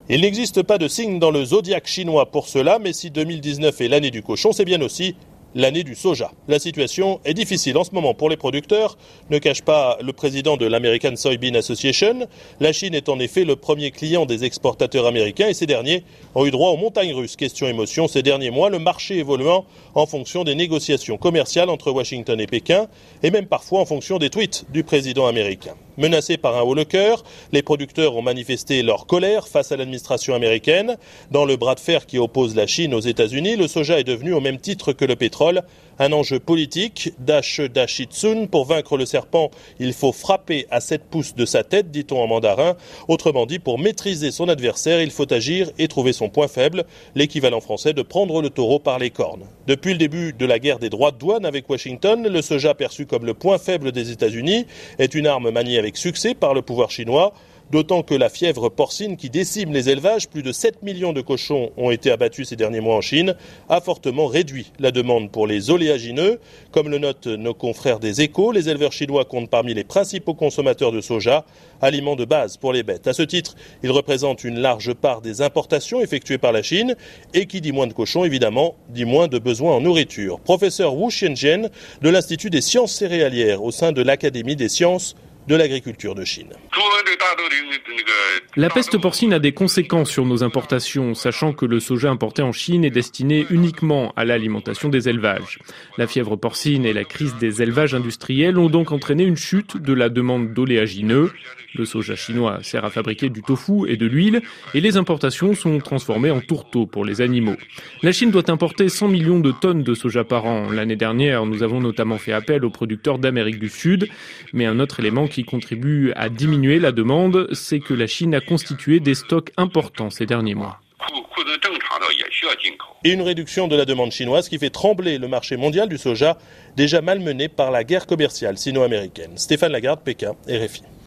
Il n'existe pas de signe dans le zodiaque chinois pour cela, mais si 2019 est l'année du cochon, c'est bien aussi l'année du soja. La situation est difficile en ce moment pour les producteurs, ne cache pas le président de l'American Soybean Association. La Chine est en effet le premier client des exportateurs américains et ces derniers ont eu droit aux montagnes russes. Question émotion, ces derniers mois, le marché évoluant en fonction des négociations commerciales entre Washington et Pékin et même parfois en fonction des tweets du président américain. Menacés par un haut le cœur, les producteurs ont manifesté leur colère face à l'administration américaine. Dans le bras de fer qui oppose la Chine aux États-Unis, le soja est devenu au même titre que le pétrole un enjeu politique. Dash Dashitsun, pour vaincre le serpent, il faut frapper à 7 pouces de sa tête, dit-on en mandarin. Autrement dit, pour maîtriser son adversaire, il faut agir et trouver son point faible, l'équivalent français de prendre le taureau par les cornes. Depuis le début de la guerre des droits de douane avec Washington, le soja perçu comme le point faible des États-Unis est une arme maniée avec succès par le pouvoir chinois. D'autant que la fièvre porcine qui décime les élevages, plus de 7 millions de cochons ont été abattus ces derniers mois en Chine, a fortement réduit la demande pour les oléagineux. Comme le notent nos confrères des Échos, les éleveurs chinois comptent parmi les principaux consommateurs de soja, aliment de base pour les bêtes. À ce titre, ils représentent une large part des importations effectuées par la Chine et qui dit moins de cochons, évidemment, dit moins de besoins en nourriture. Professeur Wu Xianzhen de l'Institut des sciences céréalières au sein de l'Académie des sciences de l'agriculture de Chine. La peste porcine a des conséquences sur nos importations, sachant que le soja importé en Chine est destiné uniquement à l'alimentation des élevages. La fièvre porcine et la crise des élevages industriels ont donc entraîné une chute de la demande d'oléagineux. Le soja chinois sert à fabriquer du tofu et de l'huile, et les importations sont transformées en tourteaux pour les animaux. La Chine doit importer 100 millions de tonnes de soja par an. L'année dernière, nous avons notamment fait appel aux producteurs d'Amérique du Sud, mais un autre élément qui contribue à diminuer la demande, c'est que la Chine a constitué des stocks importants ces derniers mois. Et une réduction de la demande chinoise qui fait trembler le marché mondial du soja, déjà malmené par la guerre commerciale sino-américaine. Stéphane Lagarde, Pékin, RFI.